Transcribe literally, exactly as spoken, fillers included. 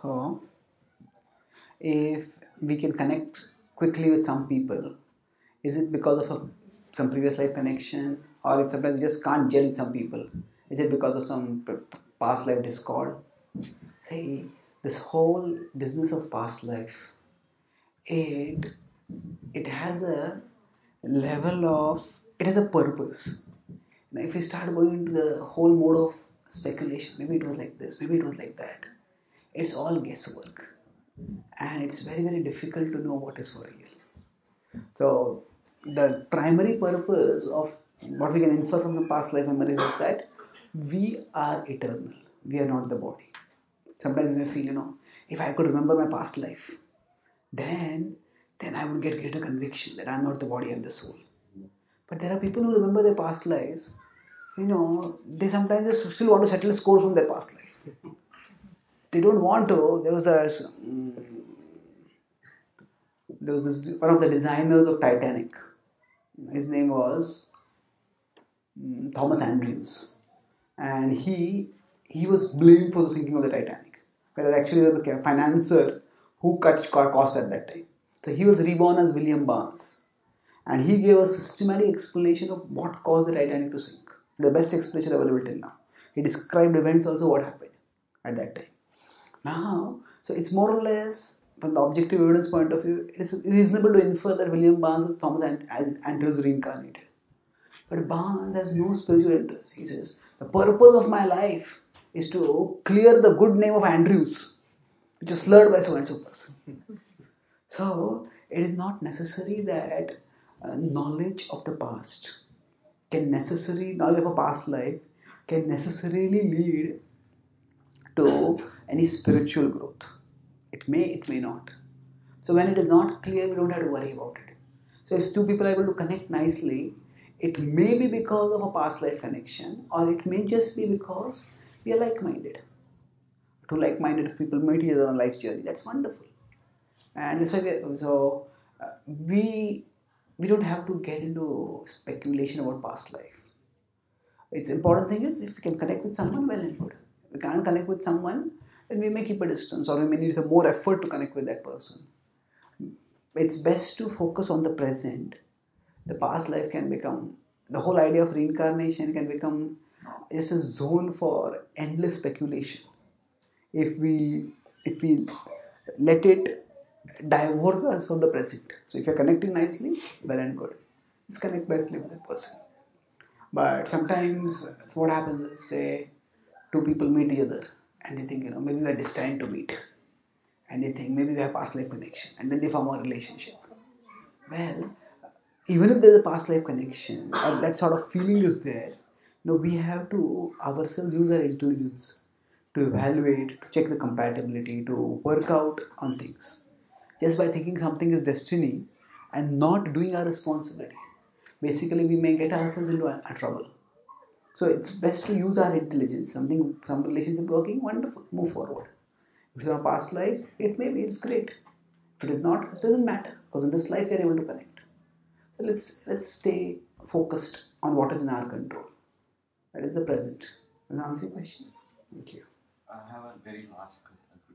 So, if we can connect quickly with some people, is it because of a, some previous life connection, or it's sometimes we just can't gel with some people? Is it because of some p- p- past life discord? See, this whole business of past life, it it has a level of, it has a purpose. Now, if we start going into the whole mode of speculation, maybe it was like this, maybe it was like that, it's all guesswork, and it's very very difficult to know what is for real. So the primary purpose of what we can infer from the past life memories is that we are eternal, we are not the body. Sometimes we may feel, you know, if I could remember my past life, then then I would get greater conviction that I'm not the body, I'm the soul. But there are people who remember their past lives, you know, they sometimes just still want to settle a score from their past life. They don't want to. There was a, there was this one of the designers of Titanic. His name was mm, Thomas Andrews, and he he was blamed for the sinking of the Titanic. Whereas actually there was a financier who cut costs at that time. So he was reborn as William Barnes, and he gave a systematic explanation of what caused the Titanic to sink. The best explanation available till now. He described events also what happened at that time. Now, so it's more or less from the objective evidence point of view, it is reasonable to infer that William Barnes is Thomas Andrews reincarnated. But Barnes has no spiritual interest. He says, the purpose of my life is to clear the good name of Andrews, which is slurred by so and so person. So, it is not necessary that uh, knowledge of the past can necessarily, knowledge of a past life can necessarily lead to any spiritual growth. It may, it may not. So when it is not clear, we don't have to worry about it. So if two people are able to connect nicely, it may be because of a past life connection, or it may just be because we are like-minded. Two like-minded people meet each other on life's journey. That's wonderful. And so, we, so uh, we we don't have to get into speculation about past life. It's important thing is if we can connect with someone, well and good. If we can't connect with someone, then we may keep a distance, or we may need some more effort to connect with that person. It's best to focus on the present. The past life can become, the whole idea of reincarnation can become just a zone for endless speculation. If we if we let it divorce us from the present. So if you're connecting nicely, well and good. Just connect nicely with that person. But sometimes what happens is, say, two people meet each other and they think, you know, maybe we are destined to meet. And they think maybe we have past life connection. And then they form a relationship. Well, even if there's a past life connection or that sort of feeling is there, you know, we have to ourselves use our intelligence to evaluate, to check the compatibility, to work out on things. Just by thinking something is destiny and not doing our responsibility, basically we may get ourselves into a, a trouble. So it's best to use our intelligence. Something, some relationship working, wonderful, move forward. If it's our past life, it may be, it's great. If it is not, it doesn't matter because in this life we are able to connect. So let's let's stay focused on what is in our control. That is the present. Does that answer your question? Thank you. I have a very last question.